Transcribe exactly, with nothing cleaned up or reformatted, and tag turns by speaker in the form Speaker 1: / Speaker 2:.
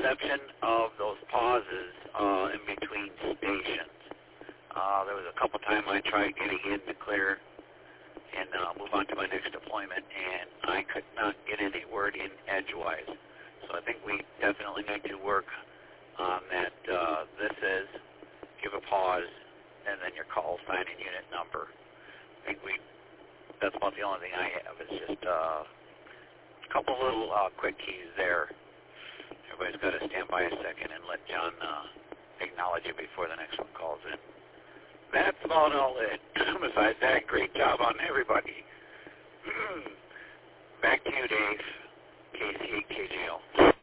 Speaker 1: exception of those pauses uh, in between stations. Uh, there was a couple times I tried getting in to clear and uh, move on to my next deployment, and I could not get any word in edgewise. So I think we definitely need to work on that. Uh, this is give a pause, and then your call sign and unit number. I think we, that's about the only thing I have. It's just uh, a couple little uh, quick keys there. Everybody's got to stand by a second and let John uh, acknowledge it before the next one calls in. That's about all it. Besides that, great job on everybody. Back to you, Dave. K C eight K J L.